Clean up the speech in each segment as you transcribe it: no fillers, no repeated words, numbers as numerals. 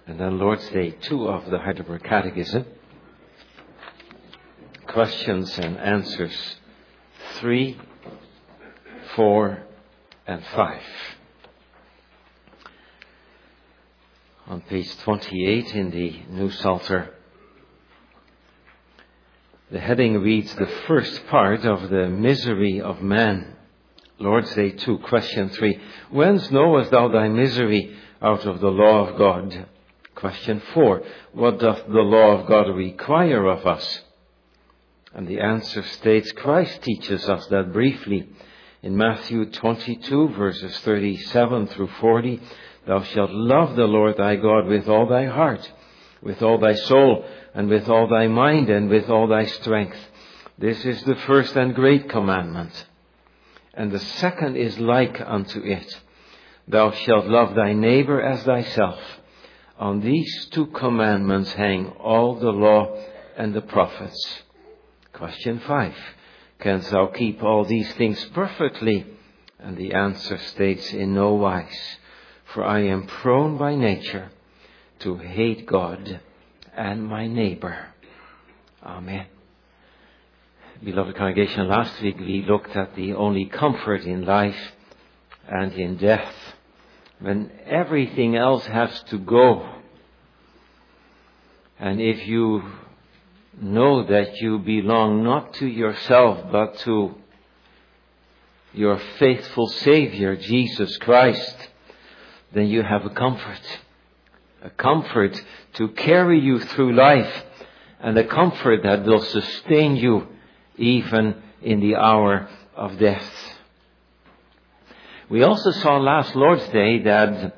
And then Lord's Day 2 of the Heidelberg Catechism. Questions and answers 3, 4, and 5. On page 28 in the New Psalter, the heading reads the first part of the misery of man. Lord's Day 2, question 3. Whence knowest thou thy misery out of the law of God? Question 4. What doth the law of God require of us? And the answer states, Christ teaches us that briefly. In Matthew 22, verses 37 through 40, Thou shalt love the Lord thy God with all thy heart, with all thy soul, and with all thy mind, and with all thy strength. This is the first and great commandment. And the second is like unto it. Thou shalt love thy neighbor as thyself. On these 2 commandments hang all the law and the prophets. Question 5. Canst thou keep all these things perfectly? And the answer states, in no wise. For I am prone by nature to hate God and my neighbor. Amen. Beloved congregation, last week we looked at the only comfort in life and in death, when everything else has to go. And if you know that you belong not to yourself, but to your faithful Savior, Jesus Christ, then you have a comfort to carry you through life, and a comfort that will sustain you even in the hour of death. We also saw last Lord's Day that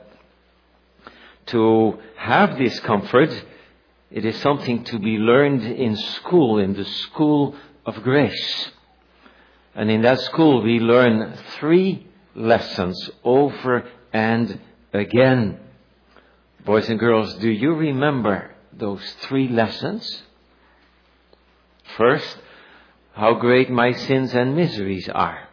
to have this comfort, it is something to be learned in school, in the school of grace. And in that school we learn 3 lessons over and again. Boys and girls, do you remember those 3 lessons? First, how great my sins and miseries are.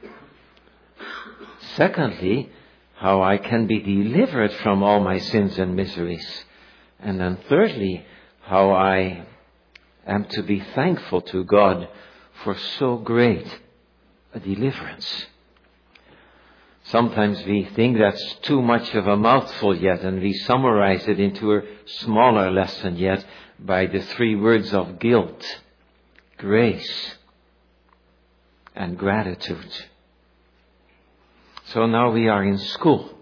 Secondly, how I can be delivered from all my sins and miseries. And then thirdly, how I am to be thankful to God for so great a deliverance. Sometimes we think that's too much of a mouthful yet, and we summarize it into a smaller lesson yet by the 3 words of guilt, grace, and gratitude. So now we are in school,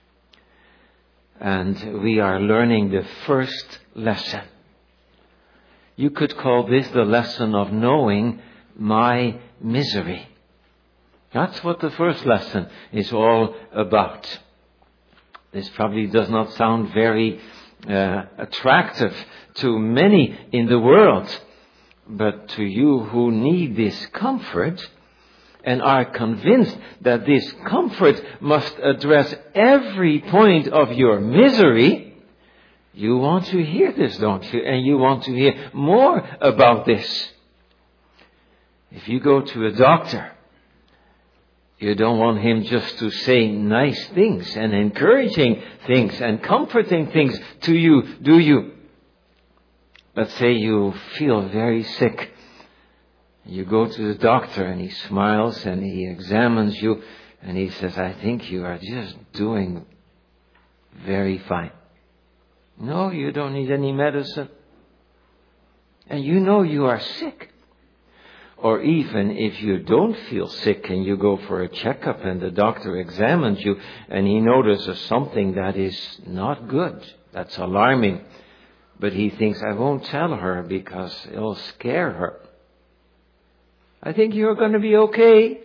and we are learning the first lesson. You could call this the lesson of knowing my misery. That's what the first lesson is all about. This probably does not sound very attractive to many in the world, but to you who need this comfort and are convinced that this comfort must address every point of your misery, you want to hear this, don't you? And you want to hear more about this. If you go to a doctor, you don't want him just to say nice things and encouraging things and comforting things to you, do you? Let's say you feel very sick. You go to the doctor and he smiles and he examines you and he says, I think you are just doing very fine. No, you don't need any medicine. And you know you are sick. Or even if you don't feel sick and you go for a checkup and the doctor examines you and he notices something that is not good, that's alarming, but he thinks, I won't tell her because it'll scare her. I think you're going to be okay.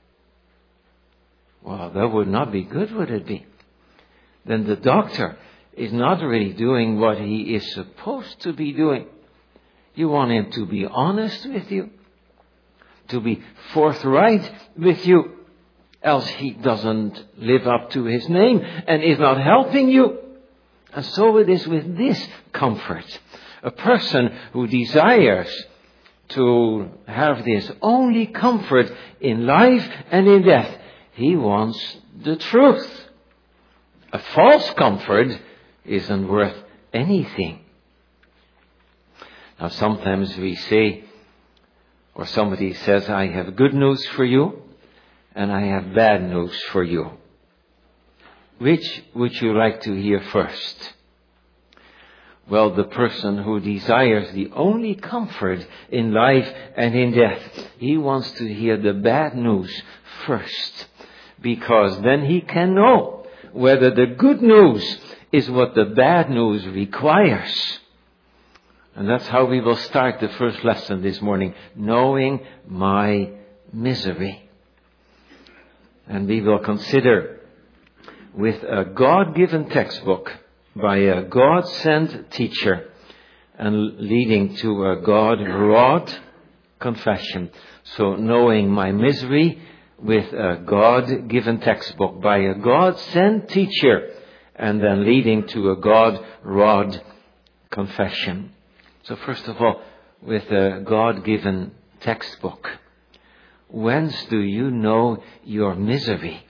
Well, that would not be good, would it be? Then the doctor is not really doing what he is supposed to be doing. You want him to be honest with you, to be forthright with you, else he doesn't live up to his name and is not helping you. And so it is with this comfort. A person who desires to have this only comfort in life and in death, he wants the truth. A false comfort isn't worth anything. Now sometimes we say, or somebody says, I have good news for you and I have bad news for you. Which would you like to hear first? Well, the person who desires the only comfort in life and in death, he wants to hear the bad news first, because then he can know whether the good news is what the bad news requires. And that's how we will start the first lesson this morning, knowing my misery. And we will consider with a God-given textbook by a God-sent teacher and leading to a God-wrought confession. So knowing my misery with a God-given textbook by a God-sent teacher and then leading to a God-wrought confession. So first of all, with a God-given textbook. Whence do you know your misery?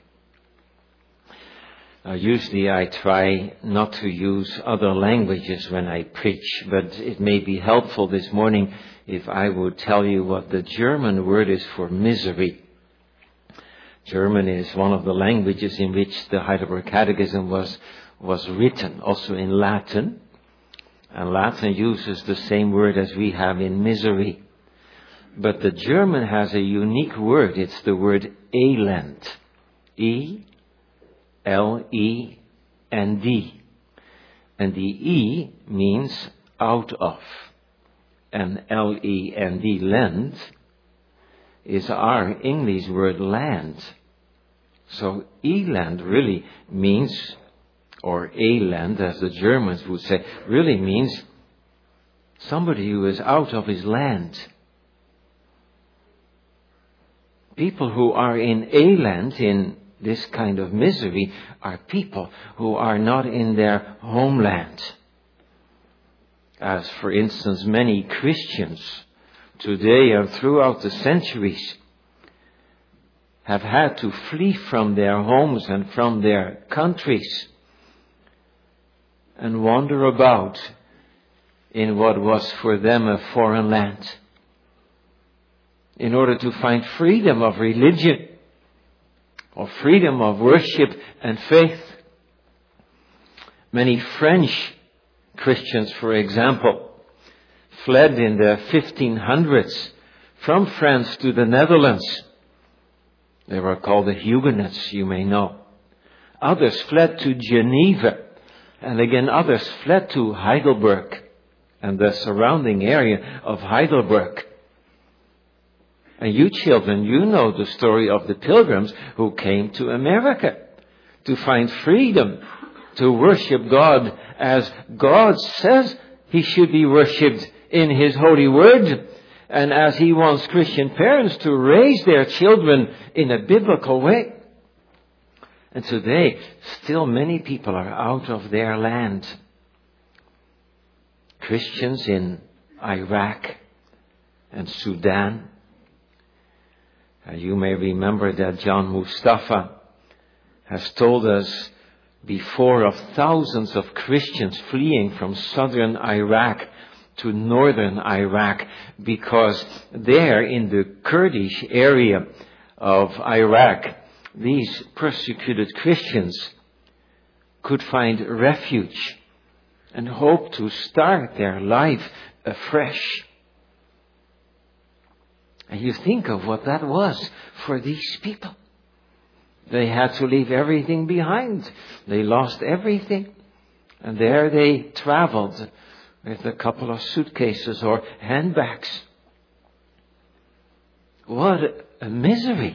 Usually I try not to use other languages when I preach, but it may be helpful this morning if I would tell you what the German word is for misery. German is one of the languages in which the Heidelberg Catechism was written, also in Latin. And Latin uses the same word as we have in misery. But the German has a unique word. It's the word Elend. E-L-E-N-D. And the E means out of. And L-E-N-D, land, is our English word land. So Elend really means, or Elend, as the Germans would say, really means somebody who is out of his land. People who are in Elend, in this kind of misery, are people who are not in their homeland. As, for instance, many Christians today and throughout the centuries have had to flee from their homes and from their countries and wander about in what was for them a foreign land in order to find freedom of religion or freedom of worship and faith. Many French Christians, for example, fled in the 1500s from France to the Netherlands. They were called the Huguenots, you may know. Others fled to Geneva, and again others fled to Heidelberg and the surrounding area of Heidelberg. And you children, you know the story of the pilgrims who came to America to find freedom, to worship God as God says He should be worshipped in His holy word, and as He wants Christian parents to raise their children in a biblical way. And today, still many people are out of their land. Christians in Iraq and Sudan. You may remember that John Mustafa has told us before of thousands of Christians fleeing from southern Iraq to northern Iraq, because there in the Kurdish area of Iraq, these persecuted Christians could find refuge and hope to start their life afresh. And you think of what that was for these people. They had to leave everything behind. They lost everything. And there they traveled with a couple of suitcases or handbags. What a misery.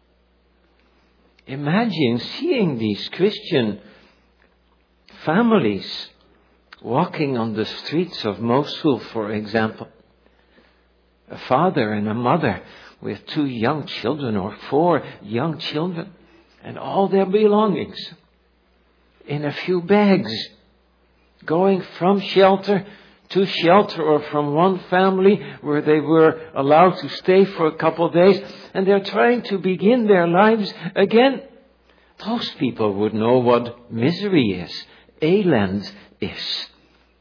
Imagine seeing these Christian families walking on the streets of Mosul, for example. A father and a mother with 2 young children or 4 young children and all their belongings in a few bags, going from shelter to shelter, or from one family where they were allowed to stay for a couple of days, and they're trying to begin their lives again. Those people would know what misery is, Elend is.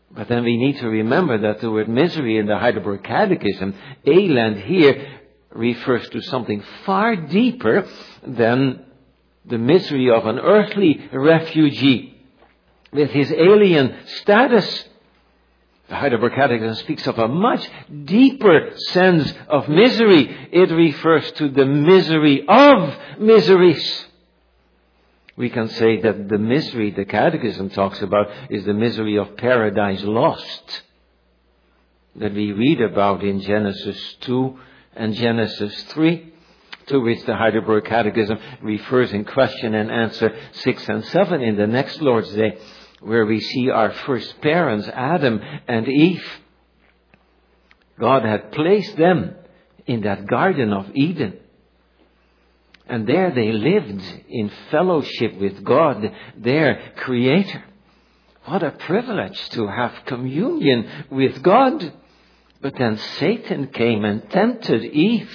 But then we need to remember that the word misery in the Heidelberg Catechism, elend here, refers to something far deeper than the misery of an earthly refugee with his alien status. The Heidelberg Catechism speaks of a much deeper sense of misery. It refers to the misery of miseries. We can say that the misery the Catechism talks about is the misery of paradise lost, that we read about in Genesis 2 and Genesis 3, to which the Heidelberg Catechism refers in question and answer 6 and 7 in the next Lord's Day, where we see our first parents, Adam and Eve. God had placed them in that Garden of Eden. And there they lived in fellowship with God, their Creator. What a privilege to have communion with God. But then Satan came and tempted Eve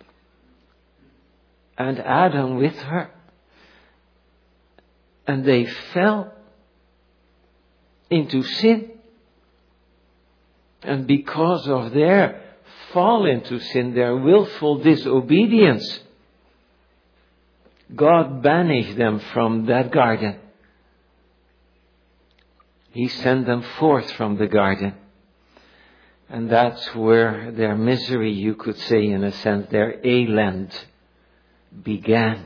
and Adam with her. And they fell into sin. And because of their fall into sin, their willful disobedience, God banished them from that garden. He sent them forth from the garden. And that's where their misery, you could say in a sense, their elend began.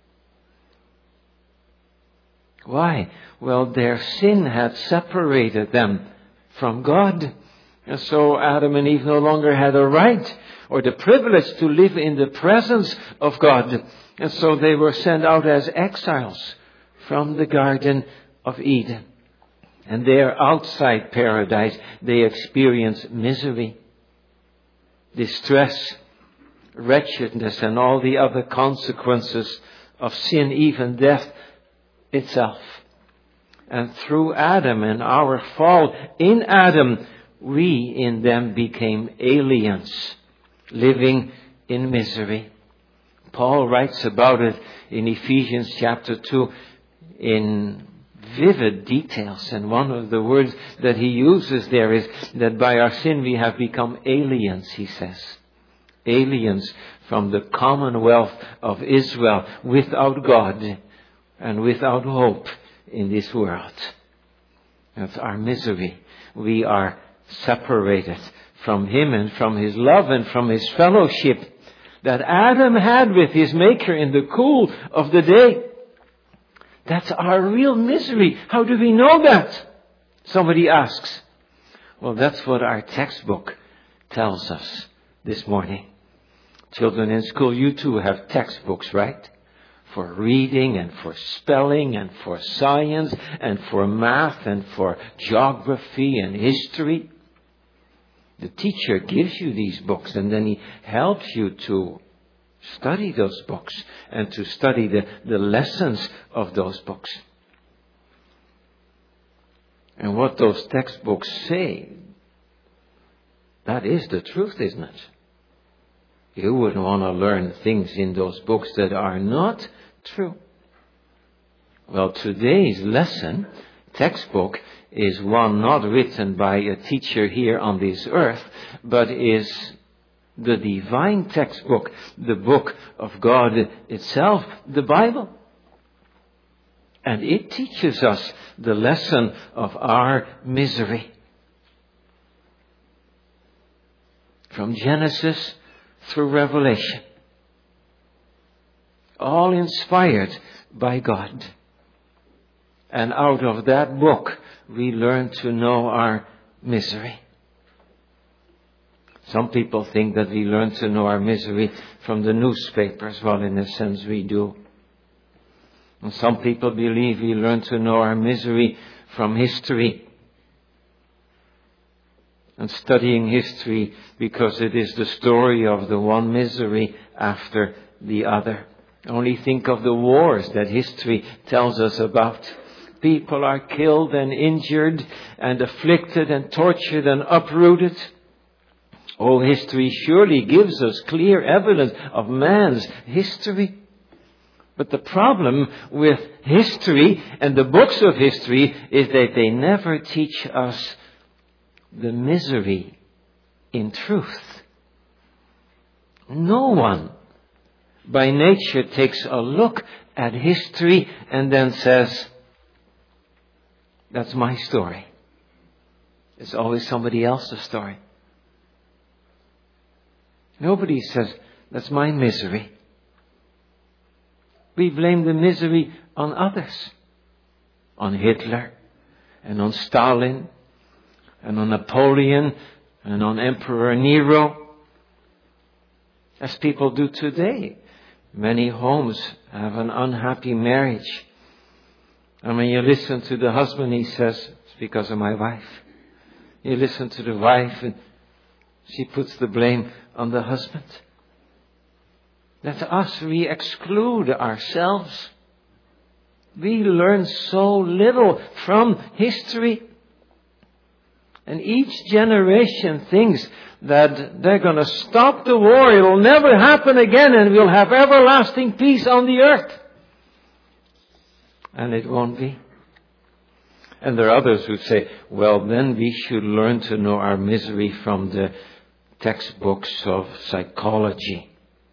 Why? Well, their sin had separated them from God. And so Adam and Eve no longer had a right or the privilege to live in the presence of God. And so they were sent out as exiles from the Garden of Eden. And there outside paradise, they experienced misery, distress, wretchedness, and all the other consequences of sin, even death itself. And through Adam and our fall in Adam, we in them became aliens, living in misery. Paul writes about it in Ephesians chapter 2 in vivid details. And one of the words that he uses there is that by our sin we have become aliens, he says. Aliens from the commonwealth of Israel, without God and without hope in this world. That's our misery. We are separated from Him and from His love and from His fellowship that Adam had with his Maker in the cool of the day. That's our real misery. How do we know that? Somebody asks. Well, that's what our textbook tells us this morning. Children in school, you too have textbooks, right? For reading and for spelling and for science and for math and for geography and history. The teacher gives you these books and then he helps you to study those books and to study the lessons of those books. And what those textbooks say, that is the truth, isn't it? You wouldn't want to learn things in those books that are not true. Well, today's lesson, textbook, is one not written by a teacher here on this earth, but is the divine textbook, the book of God itself, the Bible. And it teaches us the lesson of our misery. From Genesis through Revelation. All inspired by God. And out of that book, we learn to know our misery. Some people think that we learn to know our misery from the newspapers. Well, in a sense, we do. And some people believe we learn to know our misery from history. And studying history because it is the story of the one misery after the other. Only think of the wars that history tells us about. People are killed and injured and afflicted and tortured and uprooted. Oh, history surely gives us clear evidence of man's history. But the problem with history and the books of history is that they never teach us the misery in truth. No one by nature takes a look at history and then says, that's my story. It's always somebody else's story. Nobody says, that's my misery. We blame the misery on others. On Hitler, and on Stalin, and on Napoleon, and on Emperor Nero. As people do today. Many homes have an unhappy marriage. And when you listen to the husband, he says, it's because of my wife. You listen to the wife and she puts the blame on the husband. That's us. We exclude ourselves. We learn so little from history. And each generation thinks that they're going to stop the war. It will never happen again and we'll have everlasting peace on the earth. And it won't be. And there are others who say, well, then we should learn to know our misery from the textbooks of psychology.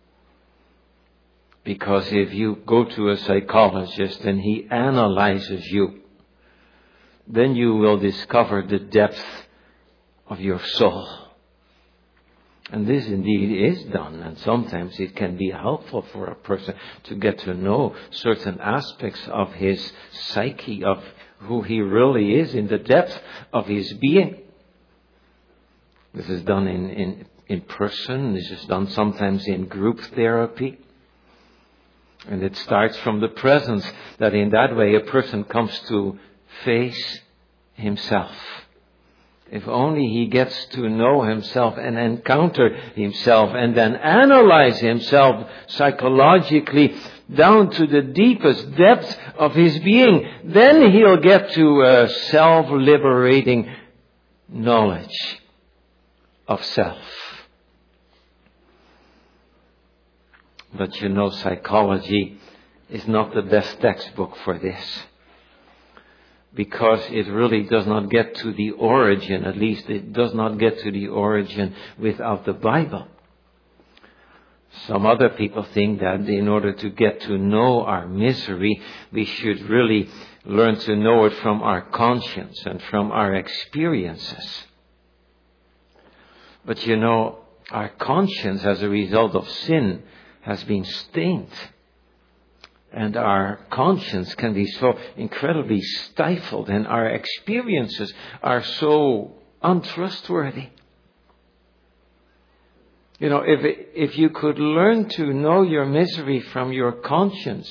Because if you go to a psychologist and he analyzes you, then you will discover the depth of your soul. And this indeed is done, and sometimes it can be helpful for a person to get to know certain aspects of his psyche, of who he really is in the depth of his being. This is done in person, this is done sometimes in group therapy. And it starts from the presence, that in that way a person comes to face himself. If only he gets to know himself and encounter himself and then analyze himself psychologically down to the deepest depths of his being, then he'll get to a self-liberating knowledge of self. But you know, psychology is not the best textbook for this. Because it really does not get to the origin, at least it does not get to the origin without the Bible. Some other people think that in order to get to know our misery, we should really learn to know it from our conscience and from our experiences. But you know, our conscience as a result of sin has been stained. And our conscience can be so incredibly stifled, and our experiences are so untrustworthy. You know, if you could learn to know your misery from your conscience,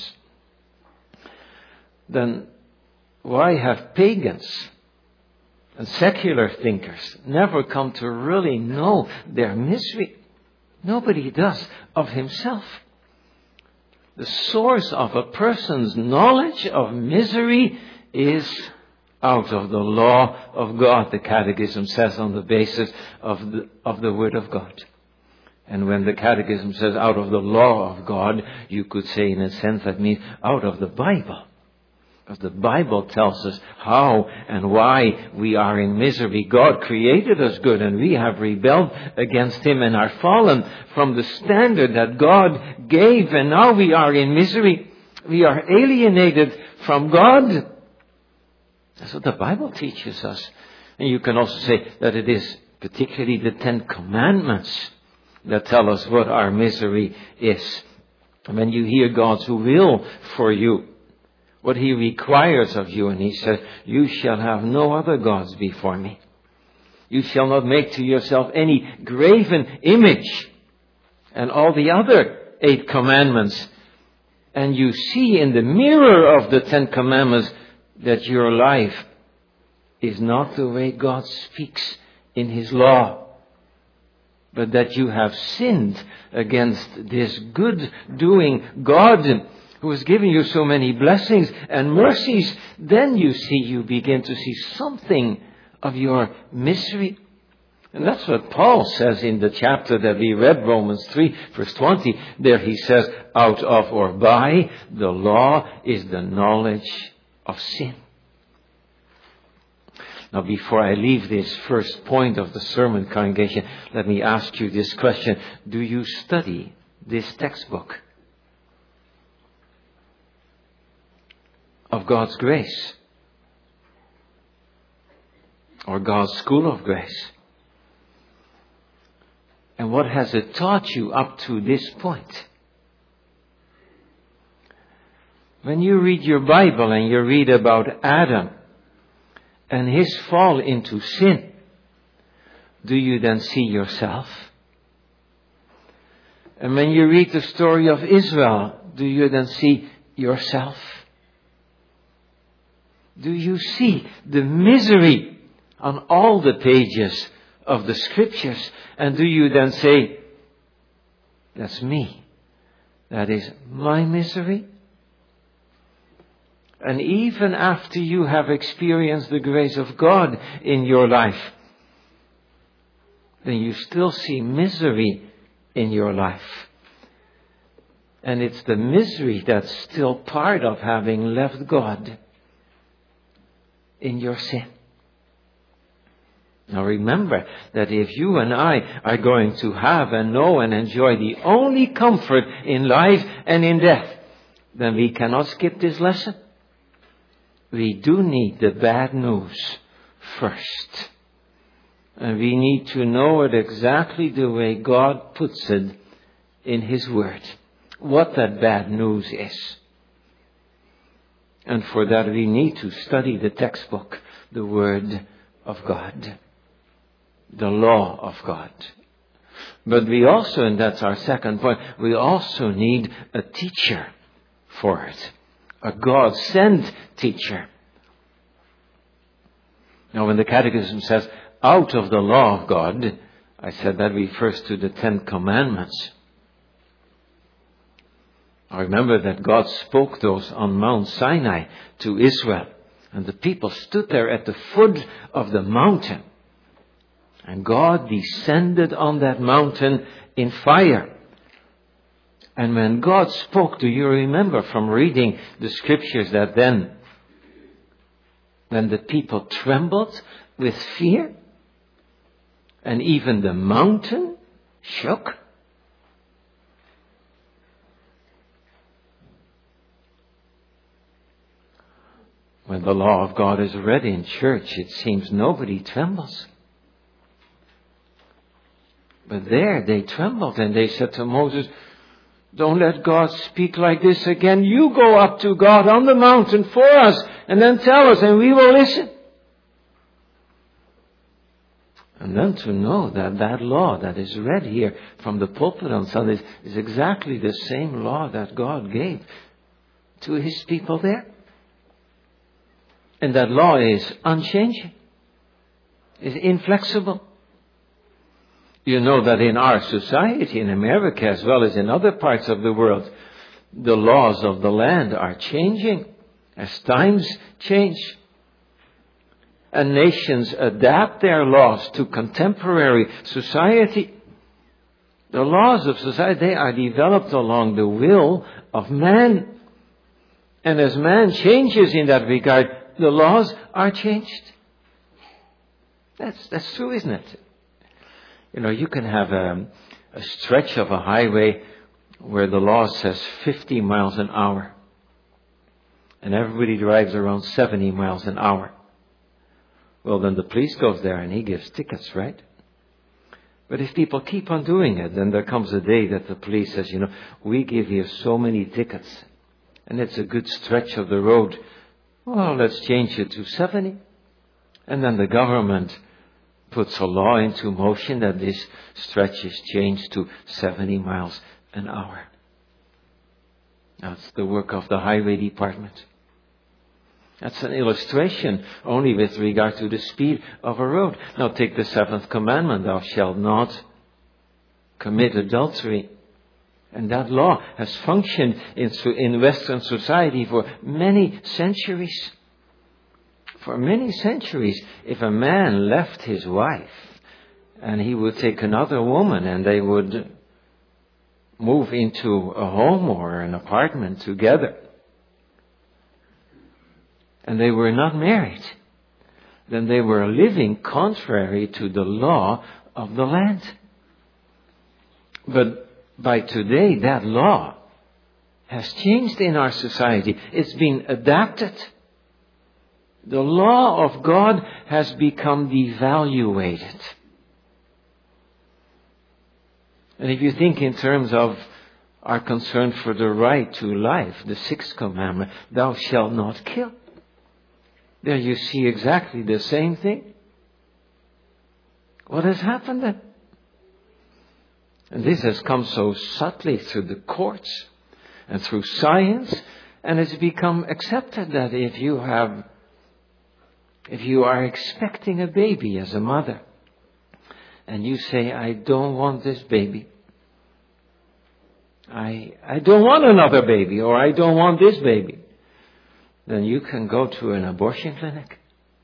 then why have pagans and secular thinkers never come to really know their misery? Nobody does of himself. The source of a person's knowledge of misery is out of the law of God, the Catechism says, on the basis of the Word of God. And when the Catechism says out of the law of God, you could say in a sense that means out of the Bible. Because the Bible tells us how and why we are in misery. God created us good and we have rebelled against Him and are fallen from the standard that God gave, and now we are in misery. We are alienated from God. That's what the Bible teaches us. And you can also say that it is particularly the 10 Commandments that tell us what our misery is. And when you hear God's will for you, what He requires of you, and He says, you shall have no other gods before me. You shall not make to yourself any graven image. And all the other 8 commandments. And you see in the mirror of the 10 commandments that your life is not the way God speaks in His law, but that you have sinned against this good-doing God who has given you so many blessings and mercies. Then you begin to see something of your misery. And that's what Paul says in the chapter that we read, Romans 3, verse 20. There he says, out of or by the law is the knowledge of sin. Now, before I leave this first point of the sermon, congregation, let me ask you this question. Do you study this textbook of God's grace? Or God's school of grace? And what has it taught you up to this point? When you read your Bible and you read about Adam and his fall into sin, do you then see yourself? And when you read the story of Israel, do you then see yourself? Do you see the misery on all the pages of the Scriptures? And do you then say, that's me. That is my misery? And even after you have experienced the grace of God in your life, then you still see misery in your life. And it's the misery that's still part of having left God in your sin. Now remember that if you and I are going to have and know and enjoy the only comfort in life and in death, then we cannot skip this lesson. We do need the bad news first. And we need to know it exactly the way God puts it in His Word. What that bad news is. And for that we need to study the textbook, the Word of God. The law of God. But we also, and that's our second point, we also need a teacher for it. A God-sent teacher. Now when the Catechism says, out of the law of God, I said that refers to the 10 Commandments. I remember that God spoke those on Mount Sinai to Israel. And the people stood there at the foot of the mountain. And God descended on that mountain in fire. And when God spoke, do you remember from reading the Scriptures that then, when the people trembled with fear, and even the mountain shook? When the law of God is read in church, it seems nobody trembles. But there they trembled and they said to Moses, don't let God speak like this again. You go up to God on the mountain for us and then tell us and we will listen. And then to know that that law that is read here from the pulpit on Sundays is exactly the same law that God gave to His people there. And that law is unchanging, is inflexible. You know that in our society, in America as well as in other parts of the world, the laws of the land are changing as times change. And nations adapt their laws to contemporary society. The laws of society, they are developed along the will of man. And as man changes in that regard, the laws are changed. That's true, isn't it? You know, you can have a stretch of a highway where the law says 50 miles an hour. And everybody drives around 70 miles an hour. Well, then the police goes there and he gives tickets, right? But if people keep on doing it, then there comes a day that the police says, you know, we give you so many tickets. And it's a good stretch of the road. Well, let's change it to 70. And then the government puts a law into motion that this stretch is changed to 70 miles an hour. That's the work of the highway department. That's an illustration only with regard to the speed of a road. Now take the 7th commandment, thou shalt not commit adultery. And that law has functioned in Western society for many centuries. For many centuries, if a man left his wife and he would take another woman and they would move into a home or an apartment together and they were not married, then they were living contrary to the law of the land. But by today, that law has changed in our society. It's been adapted. The law of God has become devaluated. And if you think in terms of our concern for the right to life, the sixth commandment, thou shalt not kill. There you see exactly the same thing. What has happened then? And this has come so subtly through the courts and through science, and it's become accepted that if you are expecting a baby as a mother, and you say, I don't want this baby, I don't want another baby, or I don't want this baby, then you can go to an abortion clinic.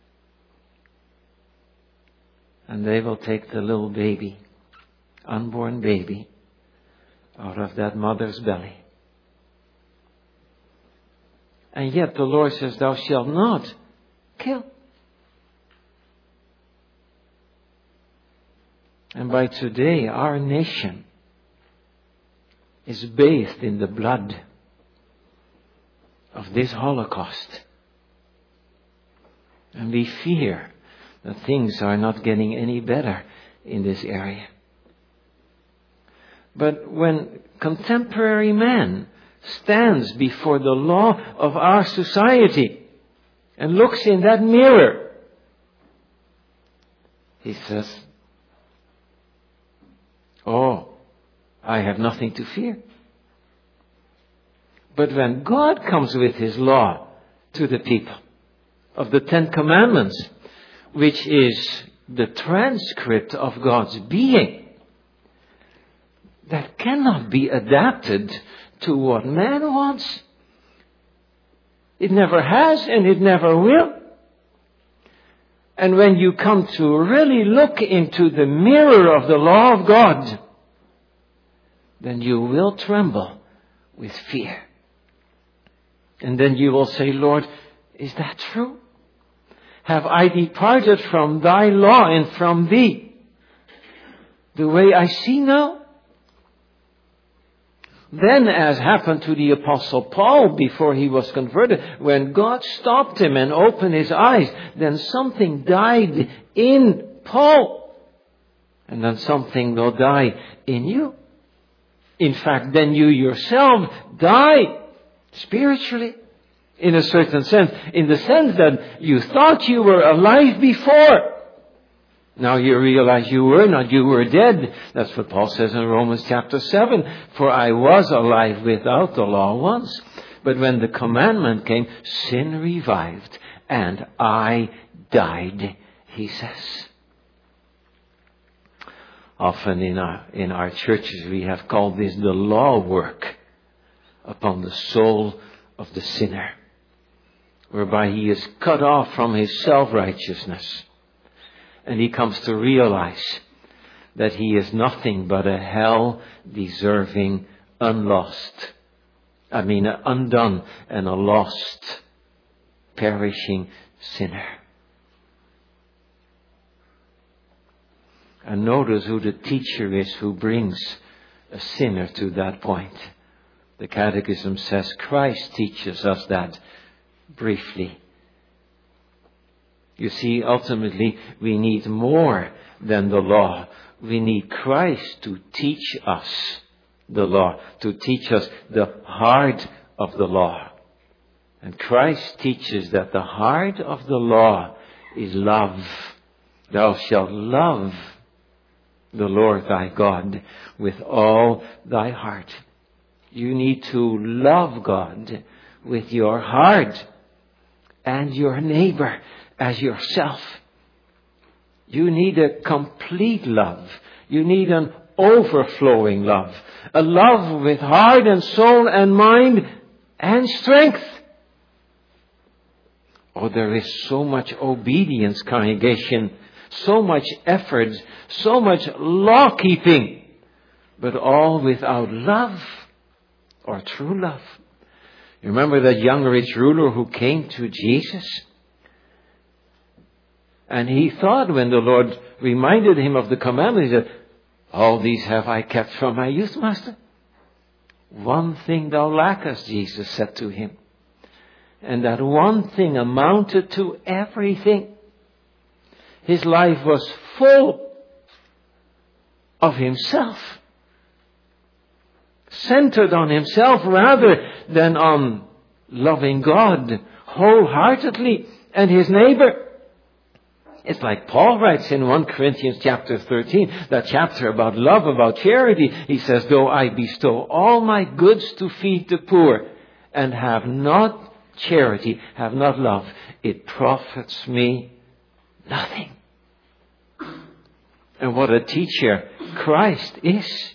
And they will take the little baby, unborn baby, out of that mother's belly. And yet the Lord says, thou shalt not kill. And by today, our nation is bathed in the blood of this Holocaust. And we fear that things are not getting any better in this area. But when contemporary man stands before the law of our society and looks in that mirror, he says, oh, I have nothing to fear. But when God comes with His law to the people of the Ten Commandments, which is the transcript of God's being, that cannot be adapted to what man wants. It never has and it never will. And when you come to really look into the mirror of the law of God, then you will tremble with fear. And then you will say, Lord, is that true? Have I departed from thy law and from thee the way I see now? Then, as happened to the Apostle Paul before he was converted, when God stopped him and opened his eyes, then something died in Paul. And then something will die in you. In fact, then you yourself die spiritually, in a certain sense, in the sense that you thought you were alive before. Now you realize you were not, you were dead. That's what Paul says in Romans chapter 7. For I was alive without the law once. But when the commandment came, sin revived and I died, he says. Often in our churches we have called this the law work upon the soul of the sinner, whereby he is cut off from his self-righteousness. And he comes to realize that he is nothing but a hell-deserving, undone and a lost, perishing sinner. And notice who the teacher is who brings a sinner to that point. The Catechism says Christ teaches us that briefly. You see, ultimately, we need more than the law. We need Christ to teach us the law, to teach us the heart of the law. And Christ teaches that the heart of the law is love. Thou shalt love the Lord thy God with all thy heart. You need to love God with your heart and your neighbor as yourself. You need a complete love. You need an overflowing love. A love with heart and soul and mind and strength. Oh, there is so much obedience, congregation, so much effort, so much law keeping, but all without love or true love. You remember that young rich ruler who came to Jesus? And he thought, when the Lord reminded him of the commandment, he said, all these have I kept from my youth, Master. One thing thou lackest, Jesus said to him. And that one thing amounted to everything. His life was full of himself. Centered on himself rather than on loving God wholeheartedly and his neighbor. It's like Paul writes in 1 Corinthians chapter 13, that chapter about love, about charity. He says, though I bestow all my goods to feed the poor and have not charity, have not love, it profits me nothing. And what a teacher Christ is.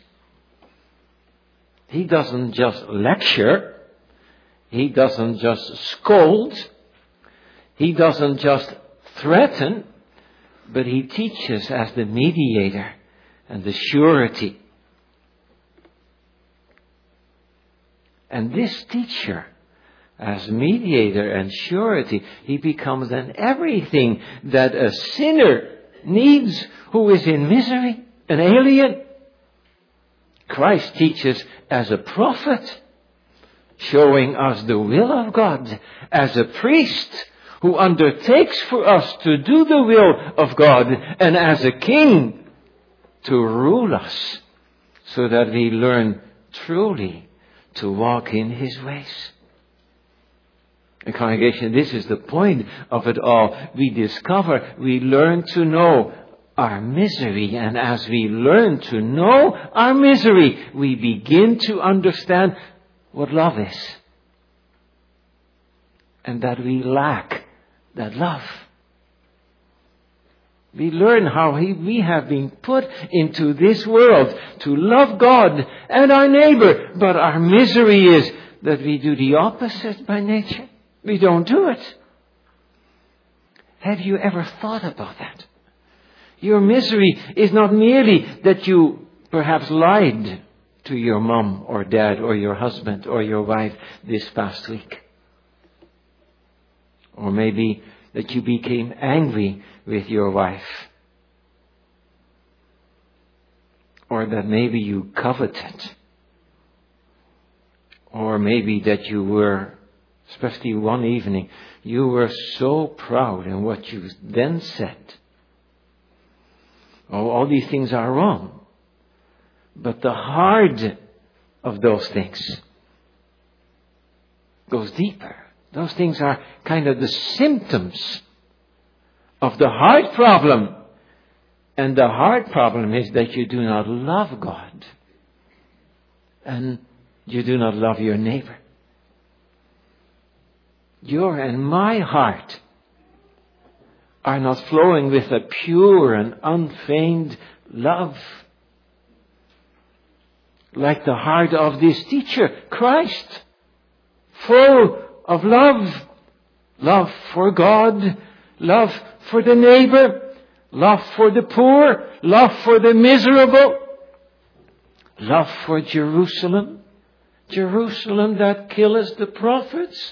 He doesn't just lecture. He doesn't just scold. He doesn't just threaten. But he teaches as the mediator and the surety. And this teacher, as mediator and surety, he becomes then everything that a sinner needs who is in misery, an alien. Christ teaches as a prophet, showing us the will of God, as a priest who undertakes for us to do the will of God, and as a king to rule us, so that we learn truly to walk in his ways. And congregation, this is the point of it all. We discover, we learn to know our misery, and as we learn to know our misery, we begin to understand what love is. And that we lack that love. We learn how we have been put into this world to love God and our neighbor, but our misery is that we do the opposite by nature. We don't do it. Have you ever thought about that? Your misery is not merely that you perhaps lied to your mom or dad or your husband or your wife this past week. Or maybe that you became angry with your wife. Or that maybe you coveted. Or maybe that you were, especially one evening, you were so proud in what you then said. Oh, all these things are wrong. But the heart of those things goes deeper. Those things are kind of the symptoms of the heart problem. And the heart problem is that you do not love God. And you do not love your neighbor. Your and my heart are not flowing with a pure and unfeigned love. Like the heart of this teacher, Christ. Full of love. Love for God. Love for the neighbor. Love for the poor. Love for the miserable. Love for Jerusalem. Jerusalem that killeth the prophets.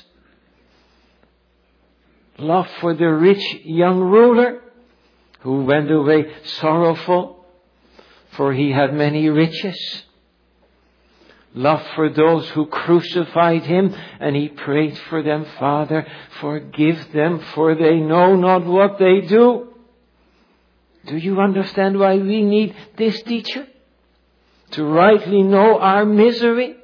Love for the rich young ruler who went away sorrowful, for he had many riches. Love for those who crucified him, and he prayed for them, Father, forgive them, for they know not what they do. Do you understand why we need this teacher? To rightly know our misery.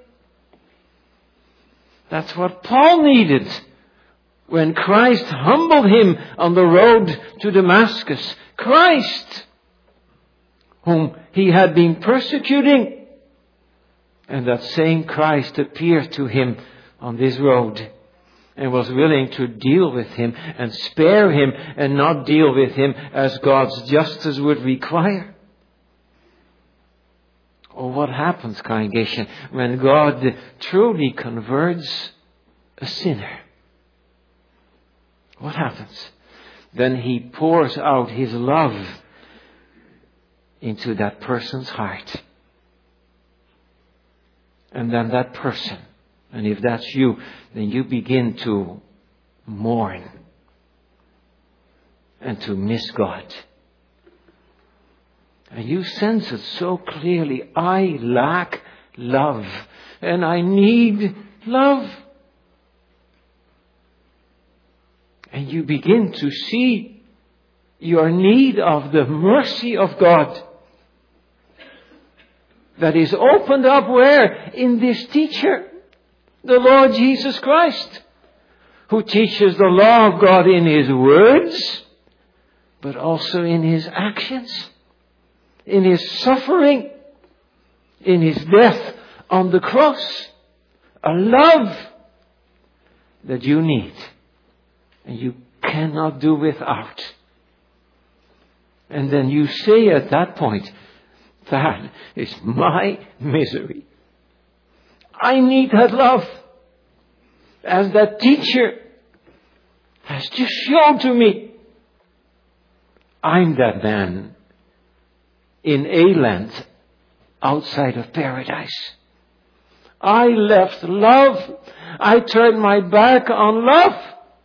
That's what Paul needed when Christ humbled him on the road to Damascus. Christ, whom he had been persecuting. And that same Christ appeared to him on this road and was willing to deal with him and spare him and not deal with him as God's justice would require. Oh, what happens, congregation, when God truly converts a sinner? What happens? Then he pours out his love into that person's heart. And then that person, and if that's you, then you begin to mourn. and to miss God. And you sense it so clearly. I lack love, and I need love. And you begin to see your need of the mercy of God that is opened up where? In this teacher, the Lord Jesus Christ, who teaches the law of God in His words, but also in His actions, in His suffering, in His death on the cross. A love that you need and you cannot do without. And then you say at that point, that is my misery. I need that love. As that teacher has just shown to me. I'm that man in a land outside of paradise. I left love. I turned my back on love.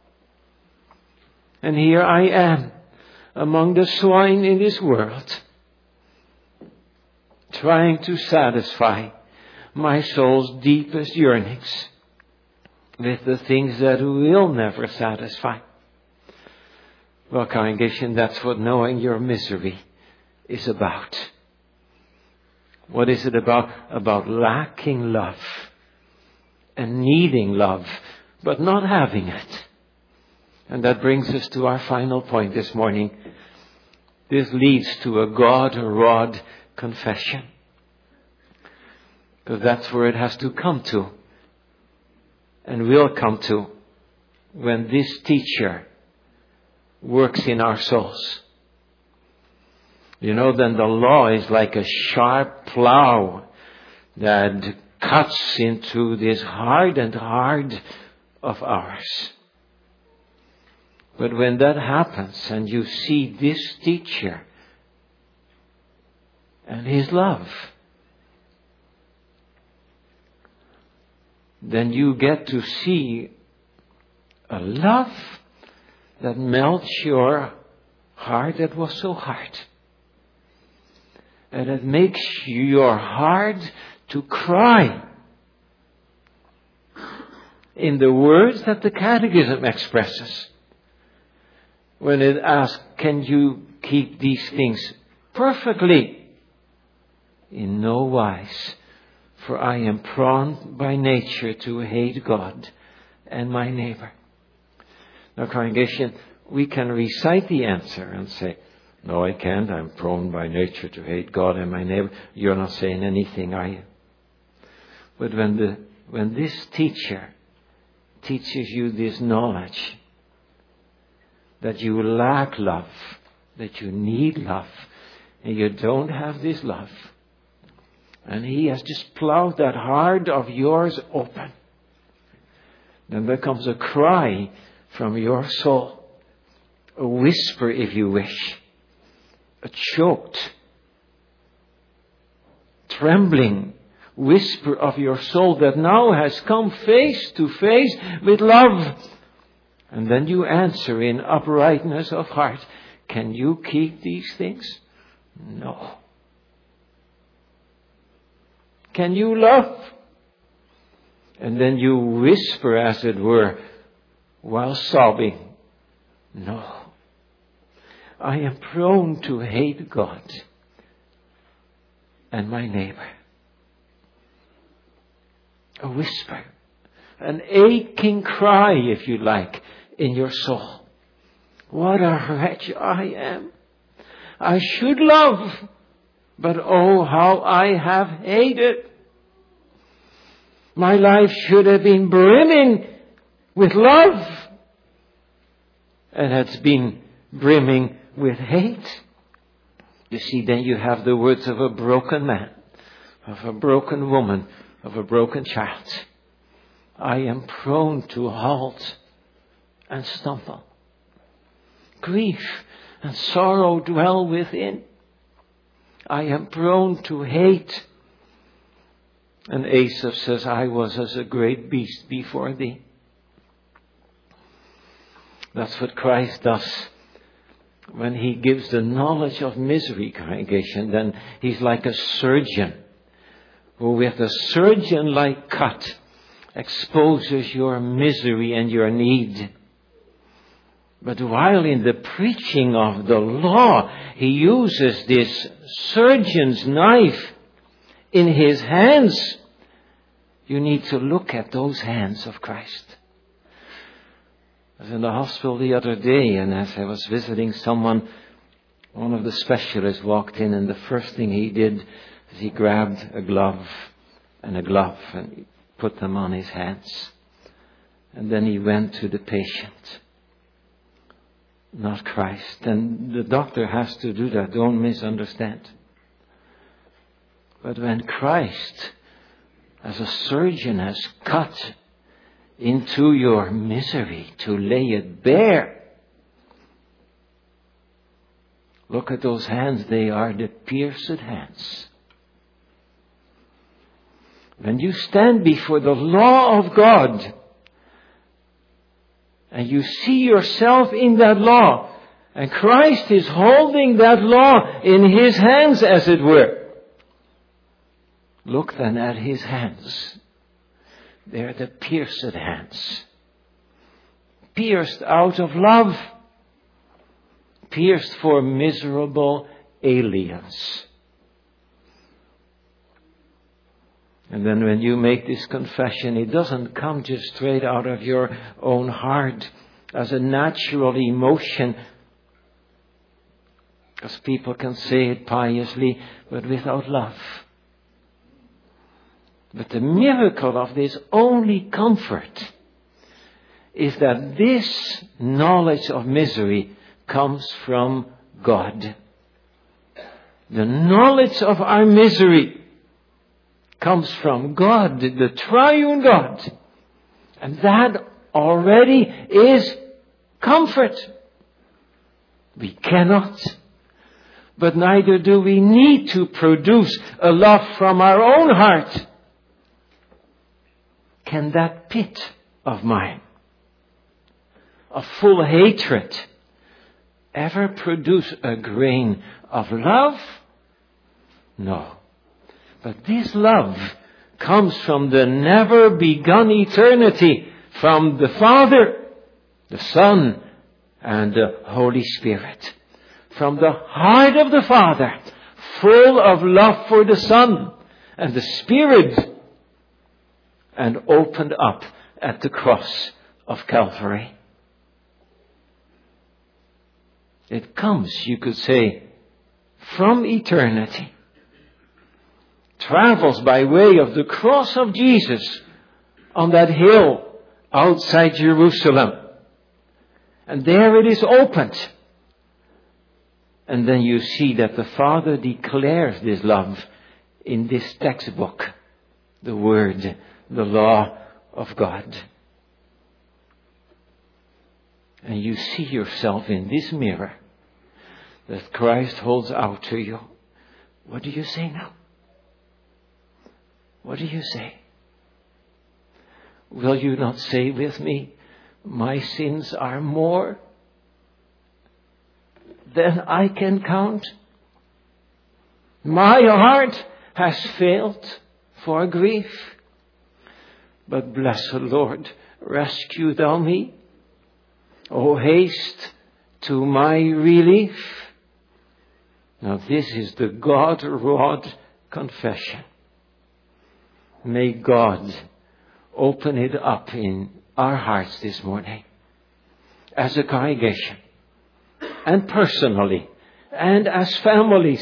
And here I am among the swine in this world, trying to satisfy my soul's deepest yearnings with the things that will never satisfy. Well, congregation, that's what knowing your misery is about. What is it about? About lacking love and needing love, but not having it. And that brings us to our final point this morning. This leads to a God-rod confession. Because that's where it has to come to. And will come to when this teacher works in our souls. Then the law is like a sharp plow that cuts into this hardened heart of ours. But when that happens and you see this teacher and his love, then you get to see a love that melts your heart that was so hard. And it makes your heart to cry. In the words that the Catechism expresses. When it asks, can you keep these things perfectly? In no wise. For I am prone by nature to hate God and my neighbor. Now, congregation, we can recite the answer and say, no, I can't. I'm prone by nature to hate God and my neighbor. You're not saying anything, are you? But when this teacher teaches you this knowledge, that you lack love, that you need love, and you don't have this love, and he has just plowed that heart of yours open, then there comes a cry from your soul, a whisper if you wish, a choked, trembling whisper of your soul that now has come face to face with love. And then you answer in uprightness of heart, can you keep these things? No. Can you love? And then you whisper, as it were, while sobbing, no. I am prone to hate God and my neighbor. A whisper, an aching cry, if you like, in your soul. What a wretch I am. I should love, but oh, how I have hated. My life should have been brimming with love, and it's been brimming with hate. You see, then you have the words of a broken man, of a broken woman, of a broken child. I am prone to halt and stumble. Grief and sorrow dwell within. I am prone to hate. And Asaph says, I was as a great beast before thee. That's what Christ does when he gives the knowledge of misery, congregation, then he's like a surgeon who with a surgeon-like cut exposes your misery and your need. But while in the preaching of the law, he uses this surgeon's knife in his hands, you need to look at those hands of Christ. I was in the hospital the other day, and as I was visiting someone, one of the specialists walked in, and the first thing he did is he grabbed a glove and he put them on his hands. And then he went to the patient, not Christ. And the doctor has to do that, don't misunderstand. But when Christ, as a surgeon, has cut into your misery to lay it bare, look at those hands. They are the pierced hands. When you stand before the law of God and you see yourself in that law, and Christ is holding that law in his hands, as it were, look then at his hands. They're the pierced hands. Pierced out of love. Pierced for miserable aliens. And then when you make this confession, it doesn't come just straight out of your own heart as a natural emotion, because people can say it piously, but without love. But the miracle of this only comfort is that this knowledge of misery comes from God. The knowledge of our misery comes from God, the triune God. And that already is comfort. We cannot, but neither do we need to produce a love from our own heart. Can that pit of mine, of full hatred, ever produce a grain of love? No. But this love comes from the never begun eternity, from the Father, the Son, and the Holy Spirit. From the heart of the Father, full of love for the Son and the Spirit, and opened up at the cross of Calvary. It comes, you could say, from eternity. Travels by way of the cross of Jesus on that hill outside Jerusalem. And there it is opened. And then you see that the Father declares this love in this textbook, the Word, the law of God. And you see yourself in this mirror that Christ holds out to you. What do you say now? What do you say? Will you not say with me, my sins are more than I can count? My heart has failed for grief. But blessed Lord, rescue thou me. O haste to my relief. Now this is the God-wrought confession. May God open it up in our hearts this morning, as a congregation, and personally, and as families,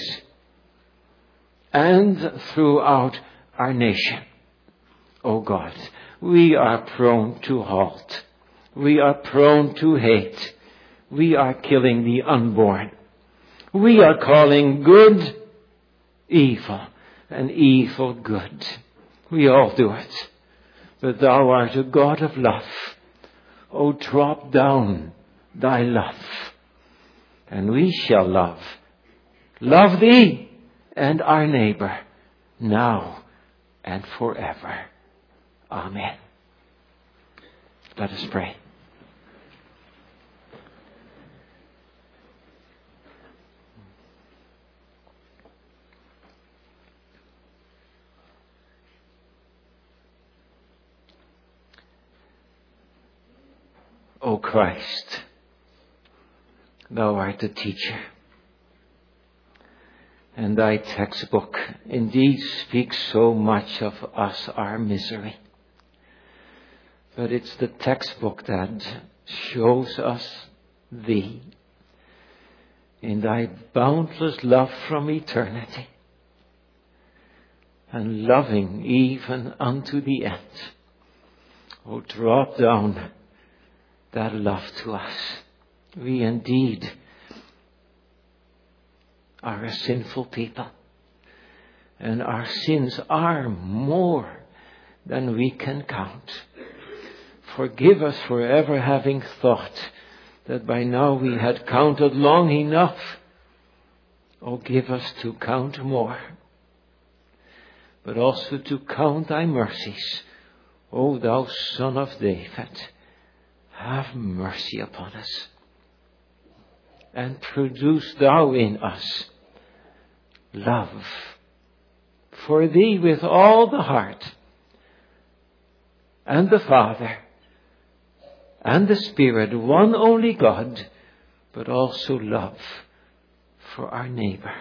and throughout our nation. Oh God, we are prone to halt. We are prone to hate. We are killing the unborn. We are calling good evil and evil good. We all do it. But thou art a God of love. Oh, drop down thy love, and we shall love. Love thee and our neighbor, now and forever. Amen. Let us pray. O Christ, thou art the teacher. And thy textbook indeed speaks so much of us, our misery. But it's the textbook that shows us thee in thy boundless love from eternity, and loving even unto the end. Oh, drop down that love to us. We indeed are a sinful people, and our sins are more than we can count. Forgive us for ever having thought that by now we had counted long enough. Oh, give us to count more, but also to count thy mercies. O thou Son of David, have mercy upon us, and produce thou in us love for thee with all the heart, and the Father, and the Spirit, one only God, but also love for our neighbor.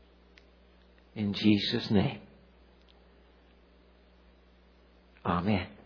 In Jesus' name. Amen.